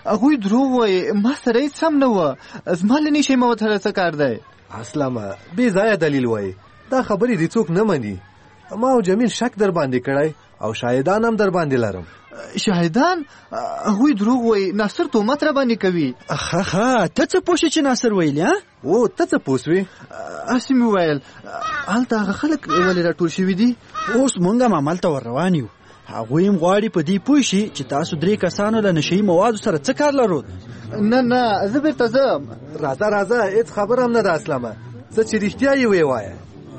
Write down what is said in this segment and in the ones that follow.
هغوی دروغ وایي، ما سره هېڅ هم نه وه. زما له نشې موت سره څه کار دی؟ اسلامه بې ځایه دلیل وایي، دا خبرې دې څوک نه مني. ما او جمیل شک در باندې کړی او شاهدان هم در باندې لرم. شاهدان؟ هغوی دروغ وایي، ناصر تهمت را باندې کوي. ښه ته څه پوه شې چې ناصر ویلي؟ او ته څه پوه سوې؟ هسې مې وویل هلته هغه خلک ولې راټول شوي دي؟ اوس مونږ هم همالته ور روان یو. هغوی هم غواړي په دې پوه شي چې تاسو 3 کسانو له نشهیي موادو سره څه کار لرو. نه زه بیرته ځم. راځه هېڅ خبر هم نه ده اسلامه. څه چې رښتیا یې وایه.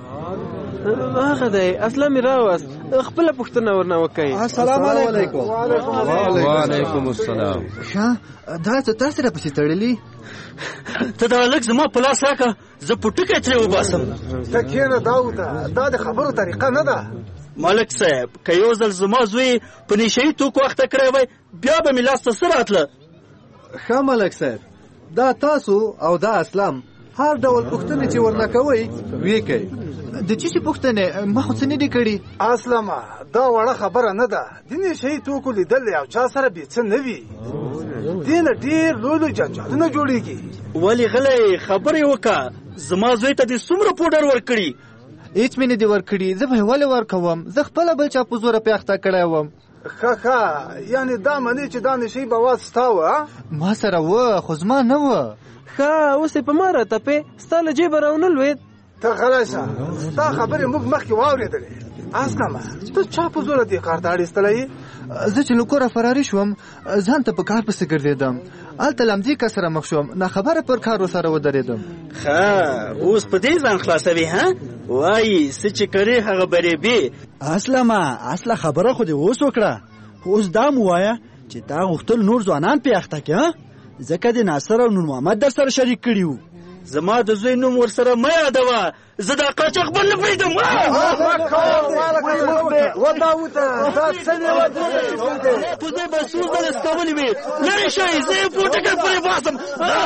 هغه دی اسلام راوست، خپله پوښتنه ورنه وکړئ. السلام علیکم. وعلیکم السلام. ښه دا څه تاسې راپسې تړلي؟ ته دا لږ زما په لاس راکړه، زه پوټکی ترې وباسم. ته کښېنه داوده، دا د خبرو طریقه نه ده. ملک صاحب که یو ځل زما زوی په نشهیي توکو اخته کړی وای بیا به مې لاس ته څه راتله. ښه ملک صاحب، دا تاسو او دا اسلام هر ډول پوښتنې چې ورنه کوئ ویې کوئ. د چی شي پوښتنې؟ ما خو څه نه دي کړي. اسلامه دا وړه خبره نه ده. د نشهیي توکو لیدل یو چا سره بې څه نه وي. دې نه ډېر لوی جنجالونه جوړېږي. ولې غلی خبرې وکړه، زما زوی ته دې څومره پوډر ورکړي؟ هېڅ مې نه دي ورکړي. زه به یې ولې ورکوم؟ زه خپله بل چا په زوره پې اخته کړی وم. ښه یعنې دا منې چې دا نشهیي مواد ستا وه؟ ما سره وه خو زما نه وه. ښه اوس یې په ما راتپې، ستا له جیبه راونه لوېد. ته غلی شه، ستا خبرې موږ مخکې واورېدلې. اسلامه ته چا په زوره دې کار ته اړ ایستلی؟ زه چې له کوره فراري شوم ځان ته په کار پسې ګرځېدم، هلته له همدې کس سره مخ شوم، ناخبره پر کار ورسره ودرېدم. ښه اوس په دې ځان خلاصوي؟ وایي څه چې کرې هغه برېبې. اصله خبره خو دې اوس وکړه، اوس دا مو وایه چې تا غوښتل نور ځوانان پې اخته کړې، ځکه د ناصر او نور محمد در سره شریک کړي وو. زما د زوی نوم ورسره مه یادوه، زه دا قاچاق بل نه پرېږدم. په دې به څو ځله سکولې وي. لرې شئ، زه یې پوټکی پرې باسم.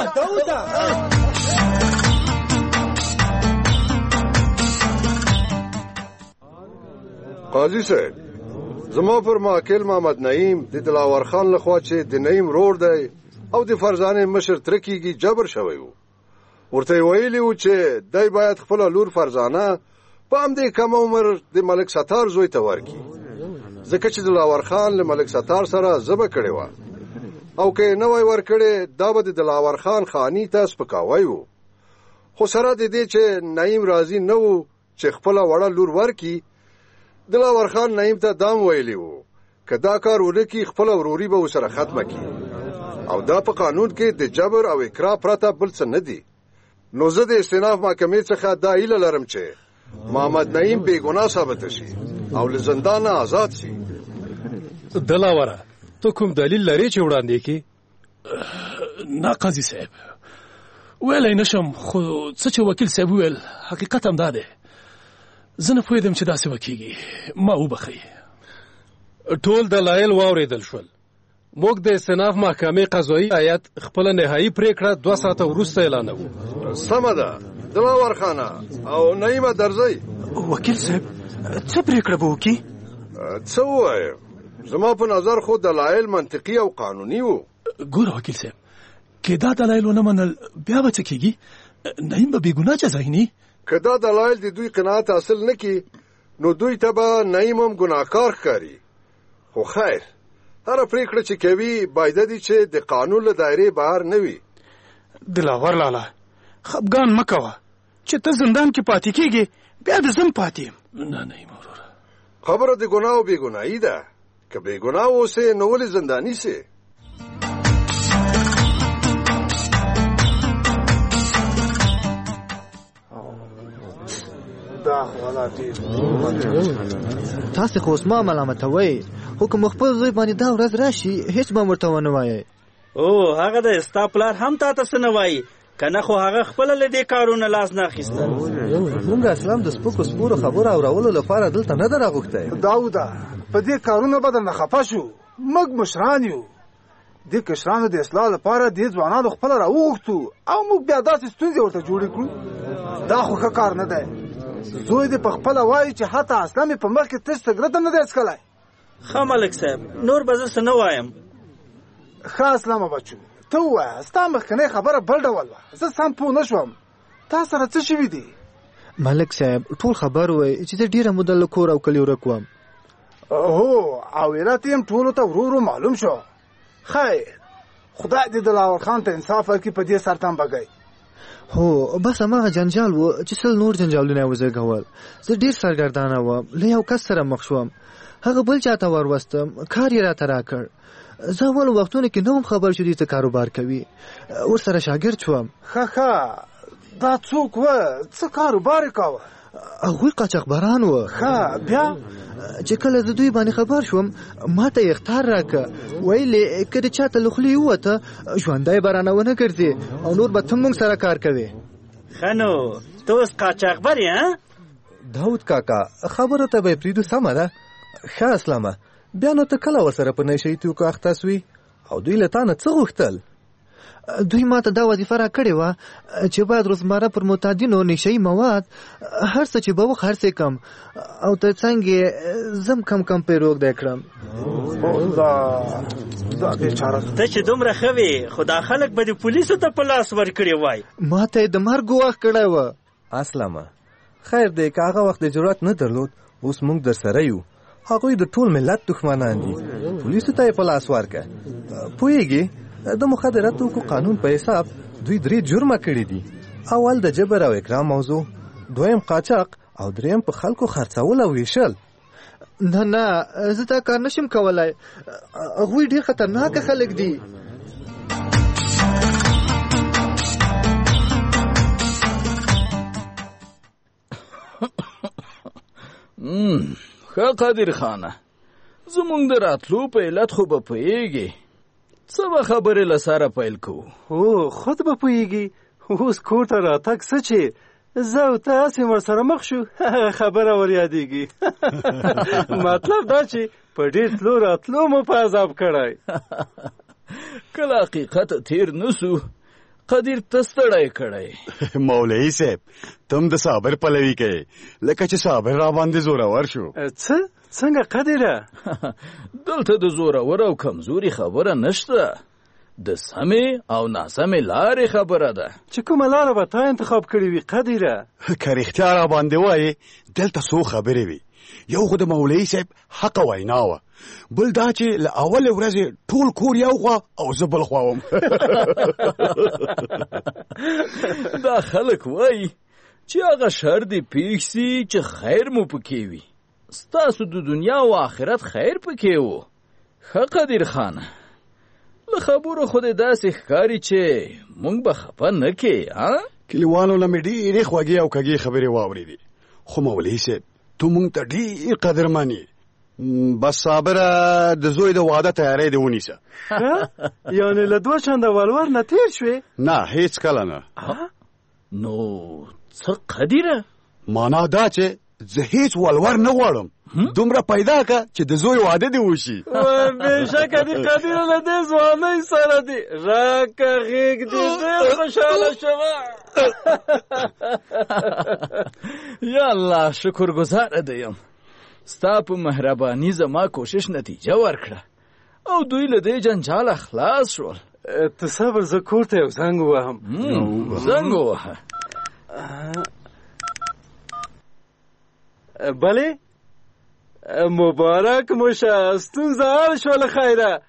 قاضي صاحب، زما پر محکل محمد نعیم د دلاور خان لخوا چې د نعیم رور دی او د فرزانې مشر تره کېږي جبر شوی و. ورته یې ویلي و چې دی باید خپله لور فرزانه په همدې کم عمر د ملک ستار زوی ته ورکړي، ځکه چې دلاور خان له ملک ستار سره ژبه کړې وه او که یې نه وای ورکړې دا به د دلاور خان خاني ته سپکاوی و. خو سره د دې چې نعیم راضي نه و چې خپله وړه لور ورکړي، دلاور خان نعیم ته دام ویلی و که دا کار ونه کړي خپله وروري به ورسره ختمه کړي او دا په قانون کې د جبر او اکراه پرته بل څه نه دي. نو زه د استیناف محکمې څخه دا هیله لرم چې محمد نعیم بې ګناه ثابته شي او له زندانه آزاد شي. دلاوره ته کوم دلیل لرې چې وړاندې کړې؟ نه قاضي صاحب ویلی نشم، خو څه چې وکیل صاحب وویل حقیقت هم دا دی. زه نه پوهېدم چې داسې وکېږي، ما وبخئ. ټول دلایل واورېدل شول. موږ د استیناف محکمې قضایي هیئت خپله نهایي پرېکړه 2 ساعته وروسته اعلانوو. سمه ده دلاور خانه او نعیمه درځئ. وکیل صاحب څه پرېکړه به وکړي؟ څه ووایم، زما په نظر خو دلایل منطقي او قانوني وو. ګوره وکیل صاحب، که دا دلایل ونه منل بیا به څه کېږي؟ نعیم به بېګناه جزایني. که دا دلایل د دوی قناعت حاصل نه کړي نو دوی ته به نعیم هم ګناهکار ښکاري. خو خیر هره پرېکړه چې کوي باید دي چې د قانون له دایرې بهر نه وي. دلاور لالا خفګان مه کوه چې ته زندان کې پاتې کېږې بیا د زم پاتې یم. نه نعیم وروره، خبره د ګناه او بېګناهي ده. که بېګناه اوسې نو ولې زنداني سې؟ تاسې خو اوس ما ملامتوئ، خو که مو خپل زوی باندې دا ورځ راشي هېڅ به م ورته ونه وایئ. او هغه دی ستا پلار هم تا ته څه نه وایي، که نه خو هغه خپله له دې کارونه لاس نه اخیستل. موږ اسلام د سپکو سپورو خبرو اورولو لپاره دلته نه ده راغوښتی. داوده په دې کارونه به درنه خفه شو، موږ مشران یو. دې کشرانو د اصلاح لپاره دې ځوانانو خپله راوغوښتو او موږ بیا داسې ستونزې ورته جوړې کړو. دا خو ښه کار نه دی. زوی دې په خپله وایي چې حتی اسلام یې په مخ کې تش سګرټ هم نه دی څښلی. ښه ملک صاحب نور به زه څه نه وایم. ښه اسلامه بچو ته ووایه ستا مخکنۍ خبره بل ډول وه زه سم پوه نه شوم تا سره څه شوي دي ملک صاحب ټول خبر وای چې زه ډېره موده له کور او کلي ورک وم هو او علت یې هم ټولو ته ورو ورو معلوم شو خیر خدای دې دلاور خان ته انصاف ورکړي په دې سرطان بګۍ هو بس هماغه جنجال و چې سل نور جنجالونه یې وزېږول زه ډېر سرګردانه وم له یو کس سره مخ شوم هغه بل چاته وروستم کار یې راته راکړ زه اول وختونه کې نه وم خبر چې دوی څه کاروبار کوي ورسره شاګرد شوم ښه دا څوک وه څه کاروبار یې کاوه هغوی قاچاقبران وه ښه بیا چې کله زه دوی باندې خبر شوم ما ته یې اخطار راکړه ویلې که د چاته له خولې ووته ژوندی به رانه ونه ګرځې او نور به ته موږ سره کار کوې ښه نو ته اوس قاچاقبر یې داود کاکا خبره ته به یې پرېږدو سمه ده ښه اسلامه بیا نو ته کله ورسره په نشهیي توکو اخته سوي او دوی له تا نه څه غوښتل دوی ما ته دا وظیفه را کړې وه چې باید روزمره پر معتادینو نشهیي مواد هر څه چې به وخرڅې کم او تر څنګ یې زم کم پرې روږدی کړم دا بیچاره ته چې دومره ښه وې خو دا خلک به د پولیسو ته په لاس ورکړې وای ما ته یې د مرګ ګواښ کړی وه اسلامه خیر دی که هغه وخت د جرأت نه درلود اوس موږ در سره یو هغوی د ټول ملت دښمنان دي پولیسو ته یې په لاس ورکړه پوهېږې د مخدره توکو قانون په حساب دوی 3 جرمه کړي دي اول د جبر او اکرام موضوع دویم قاچاق او دریم په خلکو خرڅول او ویشل نه زه دا کار نشم کولی هغوی ډېر خطرناکه خلک دي ښه قادر خانه زمونږ د راتلو په علت خو به پوهېږې څه به خبرې له سره پیل کوو هو خود به پوهېږي اوس کور ته راتګ څه چې زه او ته هسې ورسره مخ شو هغه خبره ور یادېږي مطلب دا چې په ډېر تلو راتلو مو په عذاب کړی کله حقیقت تیر نه سو قدیر ته ستړی کړی مولوي صاحب تم د صابر پلوي کوې لکه چې صابر را باندې زورور شو څنګه قدیره دلته د زورور او کمزوري خبره نشته د سمې او ناسمې لارې خبره ده چې کومه لاره به تا انتخاب کړې وي قدیره که رښتیا را باندې وایې دلته څو خبرې وي یو خو د مولوي صاحب حقه وینا وه بل دا چې له اولې ورځې ټول کور یو خوا او زه بل خوا وم دا خلک وایي چې هغه شر دې پېښ سي چې خیر مو پکې وي ستاسو د دنیا او آخرت خیر پکې و ښه قدیر خانه له خبرو خو دې داسې ښکاري چې موږ به خفه نه کې کلیوالو نه مې ډېرې خوږې او کږې خبرې واورېدې خو مولوي صاحب تو موږ ته ډېر قدرمن یې بس صابره د زوی د واده تیاری دې ونیسه یعنې له 2 چنده ولور نه تېر شوې نه هیڅ کله نه نو څه قدیره معنا دا چې زه هیڅ ولور نه غواړم دومره پیدا که چې د زوی واده دې وشي بېشکه دې قدیره له دې ځوانۍ سره دي راکه غېږ دې ډېر خوشحاله شوه یا الله شکر گزاره دی یم ستا په مهرباني زما کوشش نتیجه ورکړه او دوی له دې جنجاله خلاص شول ته صبر زه کور ته یو زنګ ووهم زنګ ووهه بلې مبارک مو شه ستونزه حل شوله خیره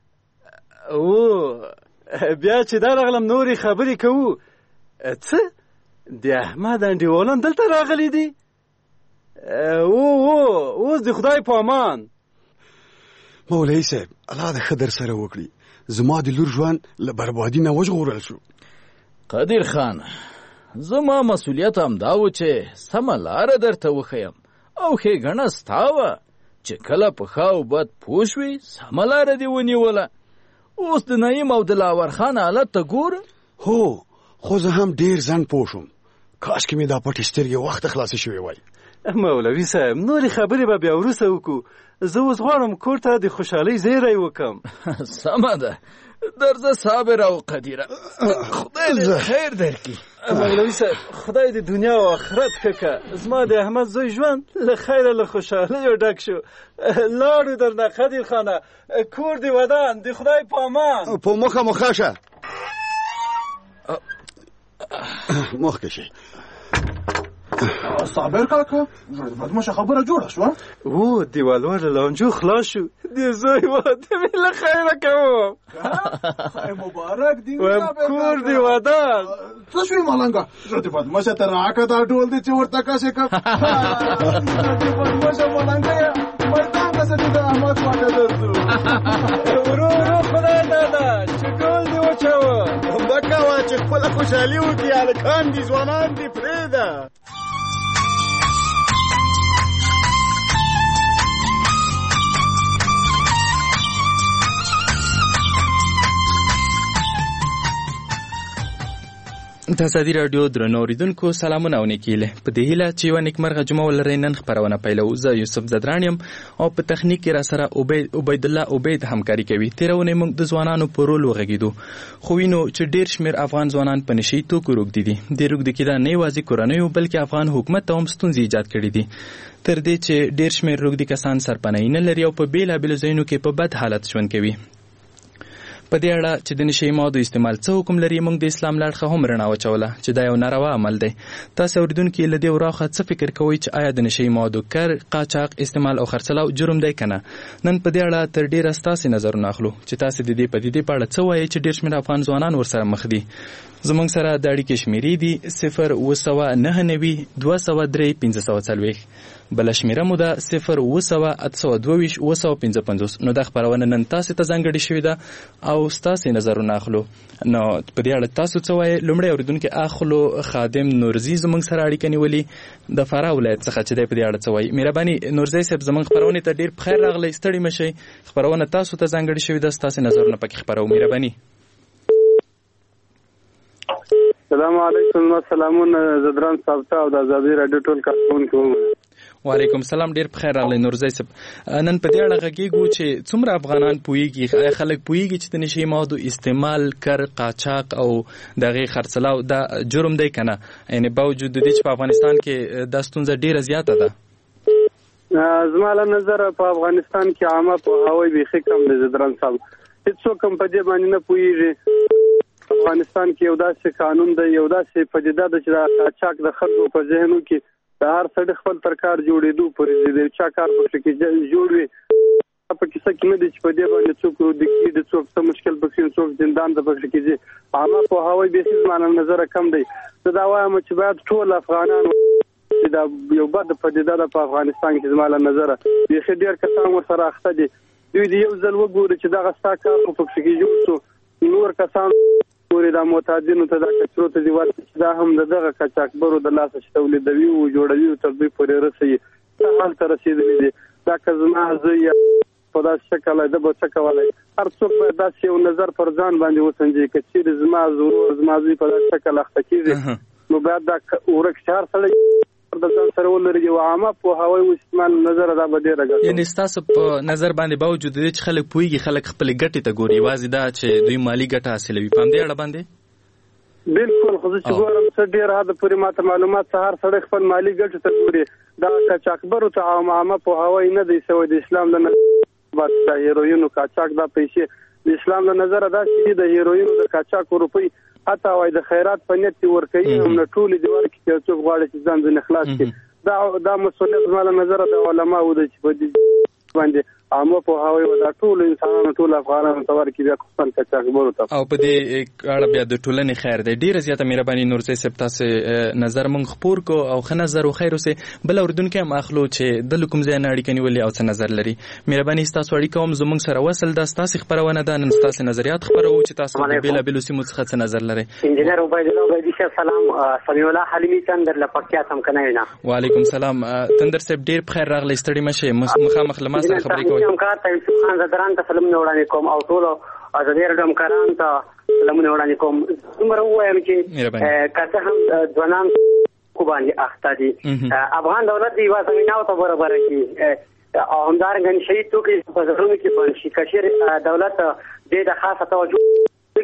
او بیا چې درغلم نورې خبرې کوو څه د احمد انډیوالان دلته راغلی دي اوس د خدای په امان مولوي صاحب الله دې ښه در سره وکړي زما د لور ژوند له بربادي نه وژغورل شو قدیر خان زما مسؤلیت همدا و چې سمه لاره درته وښیم او ښېګڼه ستا وه چې کله په ښه او بد پوه شوې سمه لاره دې ونیوله اوس د نعیم او د لاور خان حالت ته ګوره هو خو زه هم ډېر ځنډ پوه شوم کاشکې مې دا پټې سترګې وخته خلاصې شوې وای مولوي صاحب نورې خبرې به بیا وروسته وکړو زه اوس غواړم کور ته د خوشحالۍ زیری وکړم سمه ده درځه صابر او قدیره خدای دې خیر درکړي. مولوي صاحب خدای دې دنیا او آخرت ښه کړه. زما د احمد زوی ژوند له خیره له خوشحالیو ډک شو. لاړو درنه قدیر خانه، کور دې ودان، د خدای په امان. په مخه شه مخکې شي. صابر کاکا بدمعشه خبره جوړه شوه. او دیوالور له لانجو خلاص شو. د زوی واده مې له خیره کوم. خیر مبارک دی. کور دې ودان. څه شوي ملنګه؟ زه د بدمعشه ته راکړه دا ډول دی چې ورته کاسې کړم. د بدمعشه ملنګه یې میدان ته چې د احمد خواته درځو. ورو خدای دادا چې ډول دې وچاوه. مه کوه چې خپله خوشحالي وکړي. هلکان دي ځوانان دي پرېږده. د ازادي راډیو درنو اوریدونکو سلامونه او نیکیله. په دې هیله چې یوه نیکمرغه جمعه ولرئ. نن خپرونه پیلوو. زه یوسف زدران یم او په تخنیک کې راسره عبیدالله عبید همکاري کوي. تېره اونۍ موږ د ځوانانو په رول وغږېدو، خو وینو چې ډېر شمېر افغان ځوانان په نشي توکو روږدي دي. دې روږدي کې دا نه یوازې کورنیو بلکې افغان حکومت ته هم ستونزې ایجاد کړي دي، تر دې چې ډېر شمېر روږدي کسان سرپناهي نه لري او په بېلابېلو ځایونو کې په بد حالت ژوند کوي. په دې اړه چې د نشي موادو استعمال څه حکم لري، موږ د اسلام له اړخه هم رڼا واچوله چې دا یو ناروا عمل دی. تاسو اوریدونکي له دې وراخه څه فکر کوئ چې آیا د نشي موادو کار، قاچاق، استعمال او خرڅلاو جرم دی که نه؟ نن په دې اړه تر ډېره ستاسې نظرونه اخلو چې تاسې د دې پدیدې په اړه څه وایئ چې ډېر شمېر افغان ځوانان ورسره مخ دي. زموږ سره د اړیکې شمیرې دي 0 203 540. بله شمیره مو ده 0 822 855. نو دا خپرونه نن تاسې ته ځانګړې شوې ده او ستاسې نظرونه اخلو. نو په دې اړه تاسو څه وایئ؟ لومړی اورېدونکی اخلو خادم نورزي زموږ سره اړیکه نیولي د فراه ولایت څخه چې دی په دې اړه څه وایي. مهرباني نورزي صاحب زموږ خپرونې ته ډېر بخیر راغلی، ستړي مه شئ. خپرونه تاسو ته ځانګړې شوې ده، ستاسې نظرونه پکې خپروو. مهرباني. السلام علیکم. سلامونه زدران صاحب ته او د ازادي راډیو ټول کارکونکو. وعلیکم السلام. ډېر بخیر راغلی نورزی صاحب. نن په دې اړه غږیږو چې څومره افغانان پوهیږي، خلک پوهیږي چې د نشي موادو استعمال، کر، قاچاق او د هغې خرڅلاو دا جرم دی که نه؟ یعنې باوجود د دې چې په افغانستان کې دا ستونزه ډېره زیاته ده. زما له نظره په افغانستان کې عامه پوهاوی بیخي کم دی زدران صاحب. هېڅوک هم په دې باندې نه پوهېږي. افغانستان کې یو داسې قانون دی، یو داسې پدیده ده چې د قاچاق د خلکو په ذهنو کې د هر سړي خپل تر کار جوړېدو پورې دی. چا کار پکې کې جوړ وي په کیسه کې نه دی چې په دې باندې څوک رودي کېږي، څوک څه مشکل پکې، څوک زندان ته پکې کېږي. عامه پوهاوی بیخي زما له نظره کم دی. زه دا وایم چې باید ټول افغانان چې دا یو بد پدیده ده په افغانستان کې زما له نظره بیخي ډېر کسان ورسره اخته دي. دوی د یو ځل وګوري چې دغه ستا کار خو پکې کې جوړ شو، نور کسان پورې دا معتادینو ته دا کچرو ته دي ورته چې دا هم د دغه قاچاقبرو د لاسه چې تولیدوي او جوړوي تر دوی پورې رسوي. څه حال ته رسېدلي دي. دا که زما زوی په داسې شکل ده به څه کولی؟ هر څوک باید داسې یو نظر پر ځان باندې وسنجوي. که چېرې زما ورور زما زوی په داسې شکل اخته کېږي نو باید دا ورک شي. هر سړی د ځان سره ولري یو عامه پوهاوی وسمان نظر دا به ډېره ګټه. یعنې ستاسو په نظر باندې باوجود د دې چې خلک پوهېږي، خلک خپلې ګټې ته ګوري، یوازې دا چې دوی مالي ګټه حاصلوي، په همدې اړه باندې بالکل. خو زه چې ګورم څه ډېر حده پورې ماته معلومات څه هر سړی خپل مالي ګټو ته ګوري. دا قاچاقبرو ته عامه پوهاوی نه دی سوی. د اسلام له نظره د هیروینو قاچاق دا پیسې د اسلام له نظره داسې د هیروینو د قاچاق روپۍ حتی وایي د خیرات په نیت دې ورکوي، هم نه ټولې دې ورکړي چې څوک غواړي چې ځان ځنې خلاص کړي. دا مسؤلیت زما له نظره د علماو ده چې په دې باندې عامه پوهاوی و دا ټول انسانانو ټول افغانانو ته ورکړي، بیا خصوصا قاچاقبرو ته. او په دې اړه بیا د ټولنې خیر دی. ډېره زیاته مهرباني نورزی صاحب، تاسې نظر موږ خپور کو او ښه نظر و خیر اوسئ. بل اورېدونکی هم اخلو چې د له کوم ځای نه اړیکه نیولې او څه نظر لري. مهرباني ستاسو اړیکه هم زموږ سره وصل ده، ستاسې خپرونه ده. نن ستاسې نظریات خپروو چې تاسو د بېلابېلو سیمو څخه څه نظر لرئ. انجینر عبیدالله عبیدي صاحب سلام. سمیع الله حلیمي تندر له پکتیا څمکنی نه. وعلیکم سلام. تندر صاحب ډېر بخیر راغلی، ستړي مه شئ، مخامخ له ما سره خبرې کوئ. خان زدران ته سلامونه وړاندې کوم او ټولو ازادي راډیو همکارانو ته سلامونه وړاندې کوم. دومره ووایم چې که څه هم ځوانان کو باندې اخته دي، افغان دولت د یوه زمینه ته برابره کړي او همدارنګه نشهیي توکي په زړونو کې بند شي. که چېرې دولت دې ته خاصه توجه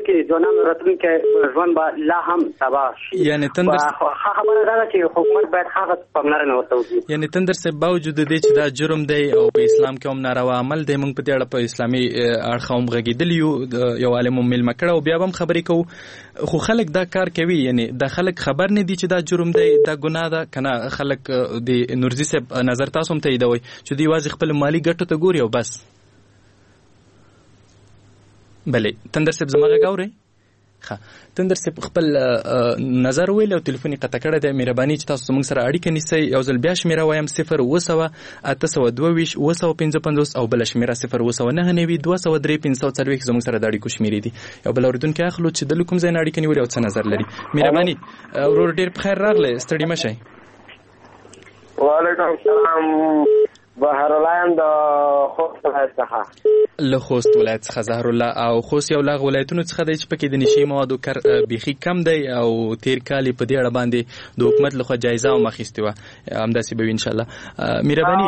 کې ځوانانو راتلونکی ژوند به لا هم تباه شي. یعنی تندر خبره دا ده چې حکومت باید هغه پاملرنه ورته وکړي. یعنی تندر صاحب باوجود د دې چې دا جرم دی او په اسلام کې هم ناروا عمل دی، موږ په دې اړه په اسلامي اړخ هم غږېدلي یو، یو عالم هم میلمه کړی او بیا هم خبرې کوو، خو خلک دا کار کوي. یعنی دا خلک خبر نه دي چې دا جرم دی، دا ګناه ده که نه. خلک د نورزي صاحب نظر تاسو هم تاییدوئ چې دوی یوازې خپل مالي ګټو ته ګوري او بس. بلې تندر صاحب زما غږ اورئ؟ ښه، تندر صاحب خپل نظر ویل او تلیفون یې قطع کړی دی. مهرباني چې تاسو زموږ سره اړیکه نیسئ. یو ځل بیا شمېره وایم 0 822 او بله شمېره 0 203 540 زموږ سره د اړیکو شمېرې دي. یو بل اورېدونکی اخلو چې د کوم ځای نه اړیکه نیولې او څه نظر لري. مهرباني ورور ډېر په خیر راغلی، ستړي مه شئ. وعلیکم السلام. بهر الله د خوست ولایت څخه. له خوست ولایت څخه زهر الله. او خوست یو له ولایتونو څخه دی چې پکې د نشي موادو کار بیخي کم دی او تیر کال په دې اړه باندې د حکومت لخوا جایزه هم اخیستې وه، همداسې به وي انشاءالله. مهرباني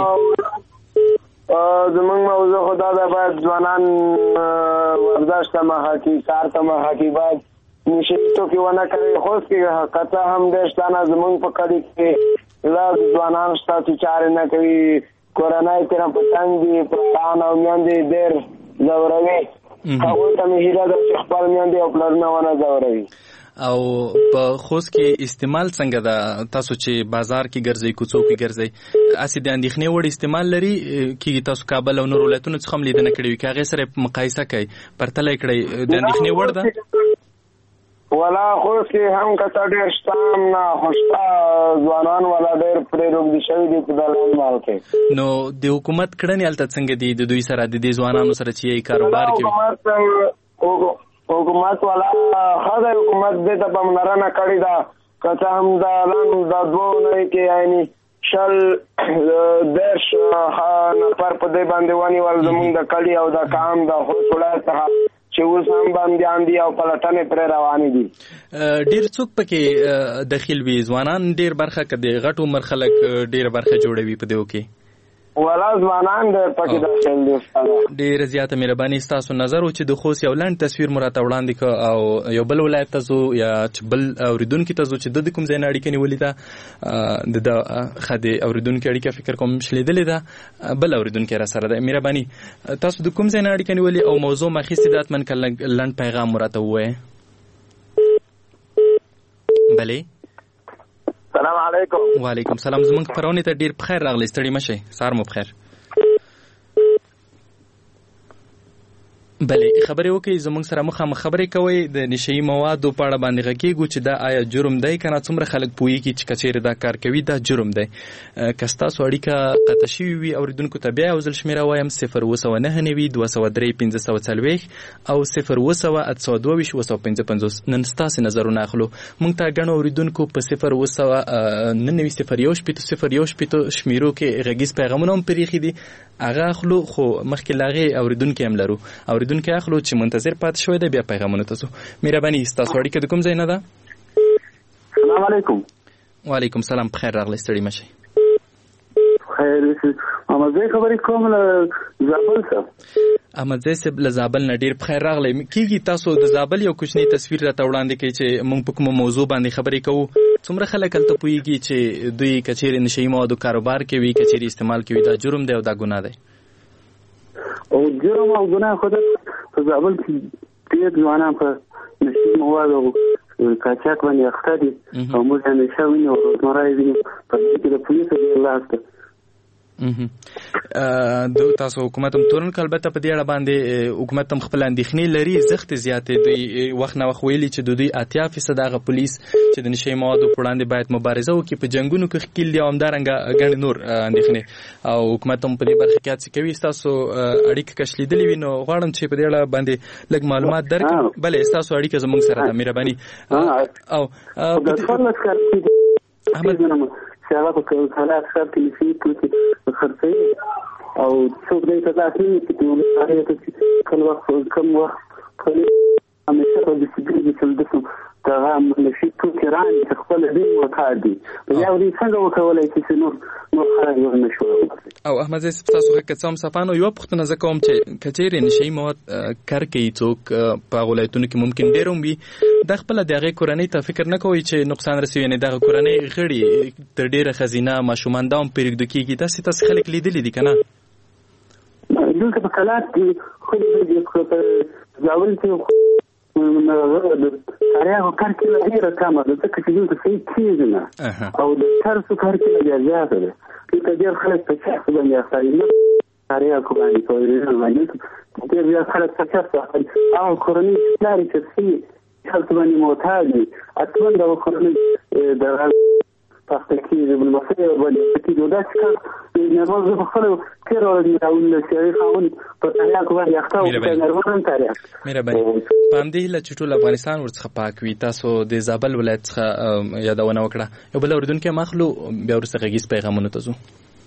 زمونږ موضوع خو دا ده، باید ځوانان ورزش ته مخه کړي، کار ته مخه کړي، باید نشي توکي ونه کوي. خوست کې قطع هم دېرش تنه زمونږ په کلي کې لږ ځوانان شته چې چارې نه کوي، کورنۍ تېره په تنګ دي، پلاران او میندې ډېر ځوروي. هغوی ته مې هیله ده چې خپل میندې او پلرونه ونه ځوروي. او په خوست کې استعمال څنګه ده؟ تاسو چې بازار کې ګرځئ، کوڅو کې ګرځئ، هسې د اندېښنې وړ استعمال لري کېږي؟ تاسو کابل او نور ولایتونو څخه هم لیدنه کړې وي، که هغې سره مقایسه کوئ، پرتله یې کړئ، د اندېښنې وړ ده؟ ولا خوست کې هم کته ډېر شته نه، خو شته ځوانان ولا ډېر پرې روږدي شوي دي په دلال مال کې. نو د حکومت کړنې هلته څنګه دي د دوی سره، د دې ځوانانو سره چې یې کاروبار کوي؟ حکومت والا ښه دی، حکومت دې ته پاملرنه کړې ده. که څه هم د 2 اونۍ کې یعنې 10 نفر په دې باندې ونیول زموږ د کلي او د قام د خوست ولایت څخه، چې اوس هم بندیان دي او پلټنې پرې روانې دي. ډېر څوک پکې دخیل وي؟ ځوانان ډېر برخه که د غټ عمر خلک ډېره برخه جوړوي په دې کې؟ ولا ځوانان ډېر پکې داخل دي. ډېره زیاته مهرباني. ستاسو نظر و چې د خوست یو لنډ تصویر مو راته وړاندې کړ او یو بل ولایت ته ځو یا چې بل اورېدونکي ته ځو چې د کوم ځای نه اړیکه نیولې ده، د ښه د اورېدونکي اړیکه فکر کوم شلېدلې ده. بل اورېدونکی را سره ده. مهرباني تاسو د کوم ځای نه اړیکه نیولې او موضوع مو اخیستې ده؟ حتمن که لنډ پیغام مو راته ووایه. بلې السلام علیکم. وعلیکم السلام. زمونږ خپرونې ته ډېر په خیر راغلی، ستړي مه شئ، سهار مو په خیر. بلې خبرې وکړئ، زموږ سره مخامخ خبرې کوئ، د نشهیي موادو په اړه باندې غږیږو چې دا آیا جرم دی که نه. څومره خلک پوهېږي چې که چېرې دا کار کوي دا جرم دی. که ستاسو اړیکه قطع شوي وي اورېدونکو ته بیا یو ځل شمېره وایم 0 203 540 او 0 822 255. نن ستاسې نظرونه اخلو. موږ ته ګڼو اورېدونکو په 0 0 شمېرو کې غږیز پیغامونه هم پرېښي دي، هغه اخلو، خو مخکې له هغې اورېدونکي هم لرو. اورېدونکي اخلو چې منتظر پاتې شوی دی، بیا پیغامونو ته ځو. مهرباني ستاسو اړیکه د کوم ځای نه ده؟ السلام علیکم. وعلیکم السلام. په خیر راغلی، ستړي مه شئ. خیر احمدزی خبرې کوم له زابل څخه. احمدزی صاحب له زابل نه ډېر په خیر راغلی. کېږي تاسو د زابل یو کوچنی تصویر راته وړاندې کوي چې موږ په کومه موضوع باندې خبرې کوو. څومره خلک هلته پوهېږي چې دوی که چېرې نشهیي موادو کاروبار کوي، که چېرې استعمال کوي، دا جرم دی او دا ګناه دی؟ او جرم او ګناه خو په زابل کې ډېر ځوانان په نشهیي موادو قاچاق باندې اخته دي او موږ همیشه وینو او روزمره یې وینو. په دې کې د پولیسو ډېر لاس ده. تاسو حکومت هم تورن که البته په دې اړه باندې حکومت هم خپل اندېښنې لري، زښتې زیاتې. دوی وخت نه وخت ویلي چې د دوی 80% هغه پولیس چې د نشهیي موادو په وړاندې باید مبارزه وکړي په جنګونو کې ښکیل دي او همدارنګه ګڼې نور اندېښنې، او حکومت هم په دې برخه کې هڅې کوي. ستاسو اړیکه که شلېدلې وي نو غواړم چې په دې اړه باندې لږ معلومات درکړم. بلې ستاسو اړیکه زموږ سره ده، مهرباني. او احمد چې هغه په حالات سره تلیفي توکي خرڅوي او څوک دی ته داسې چې کله وخت کم وخت همیشه په ډسپلین کې چل دسم دغه منفي توکي راني چې خپل دین وکړ دي یو دې څنګه وکولای چې نور خلک یو نشو او احمد زي تاسو هغه څوم صفانو یو پختنه زکوم چې کچېری نشي مواد کار کوي څوک په ولایتونو کې ممکن ډیروم وي د خپل دغه کورنۍ ته فکر نه کوي چې نقصان رسوي نه دغه کورنۍ غړي تر ډیره خزینه ماشومان داوم پرېږدو کېږي تاسو خلک لیدلې دي کنه دلته په کلات کې خو دې په ځاول کې کاریا کار کې ډیره کمه ده ځکه چې دلته څه کېږي نه او د ترسو کار کې ډېر زیاته ده دلته ډېر خلک په شخص باندې اخلي کاریا کو باندې کوي باندې ډېر زیات خلک په شخص اخلي او کورنۍ لاري چې خلک باندې معتاد دي اصلا د کورنۍ د پخته کېږي بل مسئله باندې کېږي دا چې نرمز په خپل کېرو راول چې خاون په تاریخ باندې اخته نرمز تاریخ مهرباني پام دی چې ټول افغانستان ورڅخه پاک وي تاسو د زابل ولایت څخه یادونه وکړه یو بل اوریدونکو مخلو بیا ورڅخه غیس پیغامونه تاسو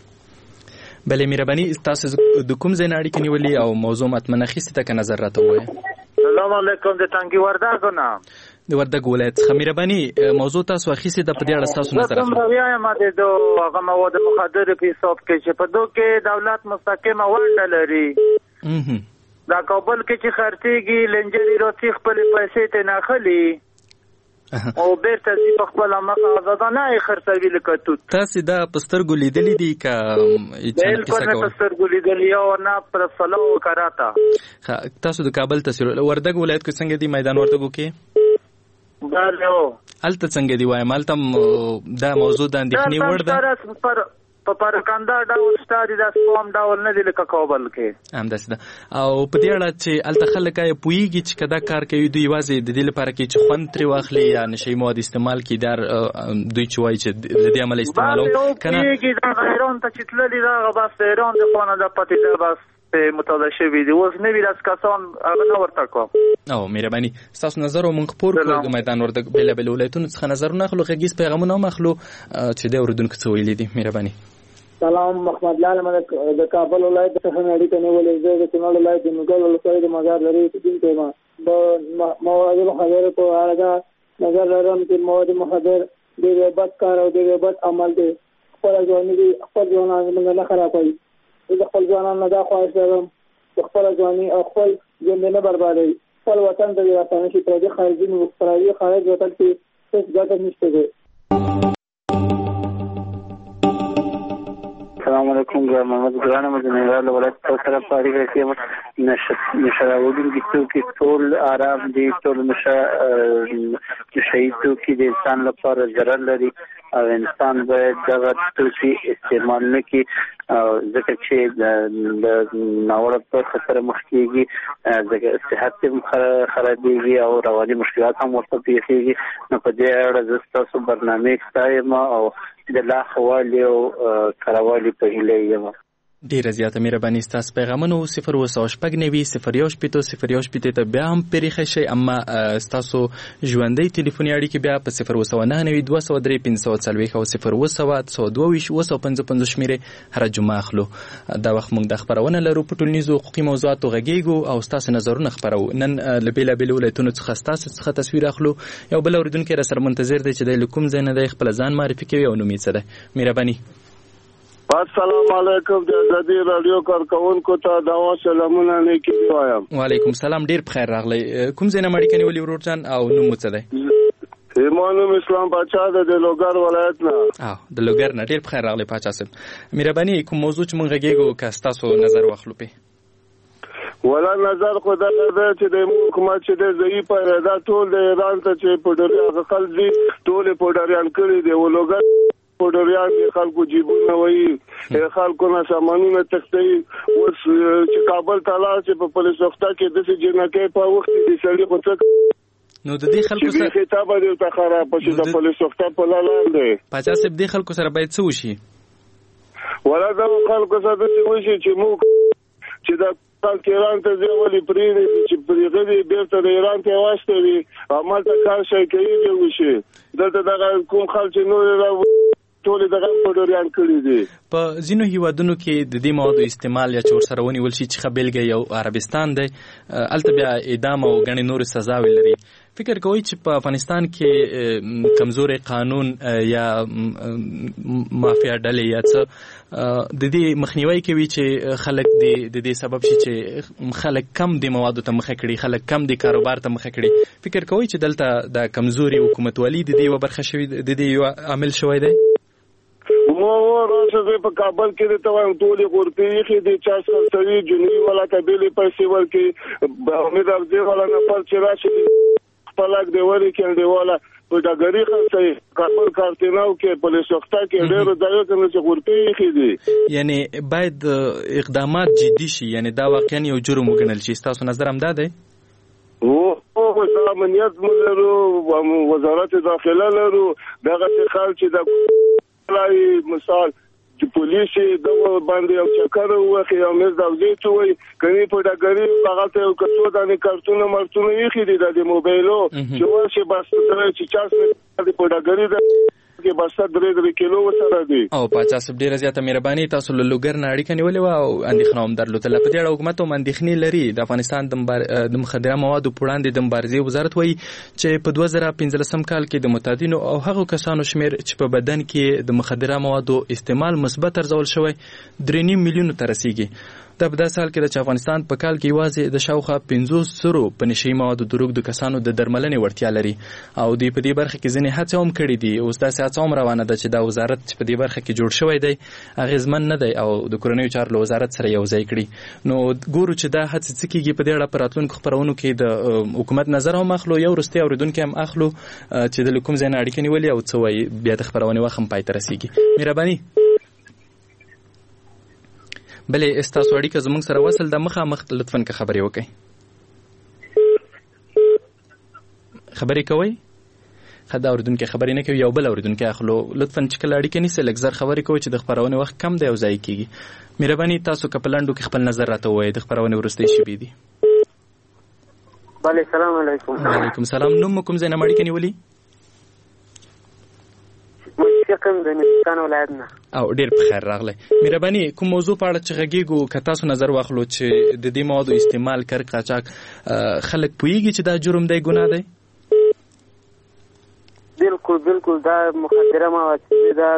بلې مهرباني تاسو د کوم ځای اړیکې نیولې او موضوع متمنه خسته ک نظر راته وایي سلام علیکم د تانګي وردګو نه د وردګ ولایت خمیربانی موضوع تاسو اخیسته د پدې اړه تاسو نظر راځم راویا ما د هغه مواد مخدر په حساب کې چې په دوه کې دولت مستقیمه ونډه لري دا کابل کې چې خرڅيږي لنجري راځي خپل پیسې ته نه خلی او بیرته چې په خپل مخه آزادانه خرڅوي لکه توت تاسو دا پسترګو لیدلې دي کا بالکل نه پسترګو لیدلې او نه پر فلو کراتا تاسو د کابل تصویر وردګ ولایت کې څنګه دی میدان وردګو کې بله الته څنګه دی وایم الته دا موضوع د اندېښنې وړ ده په پرکنده ډول ستاري د سوم ډول نه دی لکه کابل کې همداسې ده او په دې اړه چې الته خلک یې پوهېږي چې که دا کار کوي دوی یوازې د دې لپاره کوي چې خوند ترې واخلي یا نشهي مواد استعمال کړي دوی چې وایي چې له دې امله استعمالوم که نه پوهېږي دغه ایران ته چې تللي دغه بس د ایران د خوا نه د پاتې ده بس مطالعه شوي دي اوس نوي داسې کسان هغه نه ورته کوم او مهرباني ستاسو نظر مونږ خپور کړو د میدان وردګ بېلابېلو ولایتونو څخه نظرونه اخلو غږیز پیغامونه هم اخلو چې د اورېدونکو څه ویلي دي مهرباني سلام محمد لال من د کابل ولایت څخه اړیکه نیولې زه د کونړ ولایت د نوګل ولسوالۍ د مزار لري چې ما د مواد مخدر په اړه نظر لرم چې مواد مخدر د بد کار او د بد عمل دی خپل ځواني دي خپل ځوانان موږ نه خرابوي د خپل ځوانان نه دا خواهش لرم چې خپل ځواني او خپل ژوند نه بربادوي خپل وطن ته راځي چې پر دې خارجي مستقري خارج وطن کې څه ګټه نشته دی السلام علیکم محمد ګران مدنیوال ولایت سره پاري کې نشراودونکي چې ټول آرام دي ټول شهید کی د انسان لپاره ضرر لري او انسان باید دغه توکي استعمال نه کړي ځکه چې د ناوړه په خطر مخ کېږي ځکه صحت هم خرابېږي او رواني مشکلات هم ورته پیښېږي نو په دې اړه زه ستاسو برنامې ستایم او د لا خوالي او کاروالي په هیله یم ډیره زیاته مهرباني ستاسو پیغامونه 0 ته بیا هم پریښی شئ اما ستاسو ژوندۍ ټلیفوني اړیکې بیا په 0299203 او 020 شمیرې هره جمعه اخلو دا وخت موږ د خپرونه لرو په ټولنیزو حقوقي موضوعاتو غږیږو او ستاسو نظرونه خپرو نن له بېلابېلو ولایتونو څخه ستاسو څخه تصویر اخلو یو بل اورېدونکی راسره منتظر دی چې دی له کوم ځای نه دی خپل ځان معرفي کوي او نوم یې څه دی مهرباني السلام علیکم د ازادي رادیو کارکونکو ته دا سلامونه لیکي وایم وعلیکم السلام ډیر بخیر راغلی کوم ځای نه مړی کني ولي ورور جان او نوم څه دی ایمانو اسلام بچا د لوګر ولایت نه د لوګر نه ډیر بخیر راغلی پاچا صاحب مهرباني کوم موضوع چې مونږ غږیږو که تاسو نظر واخلو په ولا نظر خو دا چې د حکومت چې د ضعیف دا ټول د ایران ته چې پډریان خلک دي ټول پډریان کړی دی ولوګر پډریان خلکو جیبونه وایي خلکو نه سامانونه تختي اوس چې کابل تعالی چې په پولیس وخته کې د جنکې په وخت کې سړي په نو د دې خلکو سره خطاب دی ته خراب پښې د پولیس وخته په لاندې دی پچا سب دې خلکو سره باید څه وشي ولا د خلکو سره څه وشي چې موږ چې د خلک ایران ته ځي ولې پرې چې پرې غوډي بیرته د ایران ته واستوي عمل ته کار شي کوي دی وشي دلته د کوم خلک نور ټول دغه پډوریان کړی دي. په ځینو هیوادونو کې د دې موادو استعمال یا چور سره ونیول شي چې خبلګي یو عربستان دی الته بیا اعدام او غني نور سزاوي لري. فکر کوي چې په افغانستان کې کمزوري قانون یا مافیا ډلې یا څه د دې مخنیوي کوي چې خلک د دې سبب شي چې خلک کم د موادو ته مخه کړي خلک کم د کاروبار ته مخه کړي. فکر کوي چې دلته د کمزوري حکومتولي د دې برخه شوی د دې یو عامل شوی دی. مو راځي په کابل کې ته وایم ټولې غورپې خې د چا سره جنوي ولا قبيله پیسې ورکي امید افزي ولا نه پر چې راشي پلاک دی وری کې دی ولا په دغری خلک کابل کارتناو کې پولیس وخته کې ډېر ځایو کې چې غورپې خې دي. یعنی باید اقدامات جدي شي یعنی دا واقعا یو جرم وګڼل شي. تاسو نظر هم دا دی؟ او امنیت ملرو وزارت داخله لرو دغه خلک چې د مثال د پولیس دغه باندې او چکر وخی او مز داوځي ته وي کني په دغری هغه ته کڅو دانه کارتونه مرتونه یې خېدي د موبایلو چې ورشي بس تر چې چاس په دغری کې بس 3 کیلو وسره دي. او 50 ډیره زیاته مهرباني تاسو له لوګر نه اړیکه نیولې و او اندېښنه هم درلوده. په دې اړه حکومت هم اندېښنې لري. د افغانستان د مخدره موادو په وړاندې د مبارزې وزارت وایي چې په 2015 کال کې د متادینو او هغو کسانو شمیر چې په بدن کې د مخدره موادو استعمال مثبت ارزول شوی 3.5 میلیون ته رسیږي. دا په داسې حال کې چې افغانستان په کال کې یوازې د شاوخوا 500 په نشي موادو دروغ د کسانو د درملنې وړتیا لري او دوی په دې برخه کې ځینې هڅې هم کړې دي. اوس داسې هڅه هم روانه ده چې دا وزارت چې په دې برخه کې جوړ شوی دی اغېزمن نه دی او د کورنیو چارو له وزارت سره یو ځای کړي. نو ګورو چې دا هڅې څه کېږي. په دې اړه په راتلونکو خپرونو کې د حکومت نظر هم اخلو یو وروستي اورېدونکي هم اخلو چې د کوم ځای نه اړیکې نیولې او څه وایي بیا د خپرونې وخت هم پای ته رسیږي. مهرباني بلې استاسو اړیکه زموږ سره وصل د مخامخ لطفاً که خبرې وکړئ. خبرې کوئ؟ ښه دا اورېدونکی خبرې نه کوي یو بل اورېدونکی اخلو. لطفاً چې کله اړیکه نیسئ لږ زر خبرې کوئ چې د خپرونې وخت کم دی او ضایع کېږي. مهرباني تاسو که په لنډو کې خپل نظر راته ووایئ د خپرونې وروستۍ شېبې دي. بله سلام علیکم. وعلیکم سلام. نوم مو کوم ځای نه اړیکه نیولي؟ کوم د نورستان ولایت نه. او ډیر په خیر راغلی. مهرباني کوم موضوع په اړه چې غږیږو که تاسو نظر واخلو چې د دې موادو استعمال کار قاچاق خلک پوهیږي چې دا جرم دی ګناه دی؟ بالکل دا مخدره مواد دا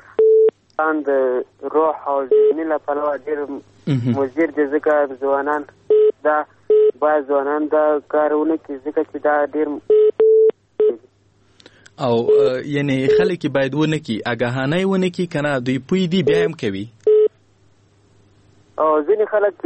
د روح او ذهني لپاره ډیر مضر دي ځکه ځوانان دا باید ځوانان دا کارونه کوي ځکه چې دا ډیر او یعنی خلک باید ونه کی اگاهانه ونه کی کنه دوی پوی دی بیا هم کوي. او ځینې خلک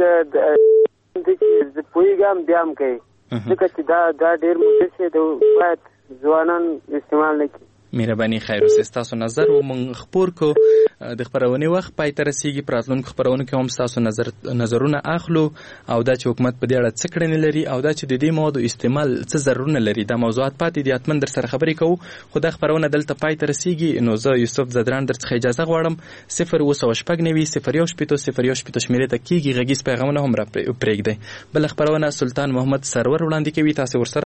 د پویګم بیا هم کوي ځکه چې دا ډیر مفید دی باید ځوانان استعمال نه کړي. مهرباني خیر اوسه. تاسو نظر و مونږ خبر کو د خبرونې وخت پای ته رسیږي. په راتلونکو خبرونو کې هم تاسو نظرونه اخلو او دا چې حکومت په دې اړه څه کړنې لري او دا چې د دې موادو استعمال څه ضررونه لري دا موضوعات پاتې دي. حتما در سره خبرې کوو خو دا خبرونه دلته پای ته رسیږي. نو زه یوسف زدران در څخه اجازه غواړم. 0 شمیرې ته کېږي غږیز پیغامونه هم را پرېږدئ. بل خبرونه سلطان محمد سرور وړاندې کوي. تاسو ورسره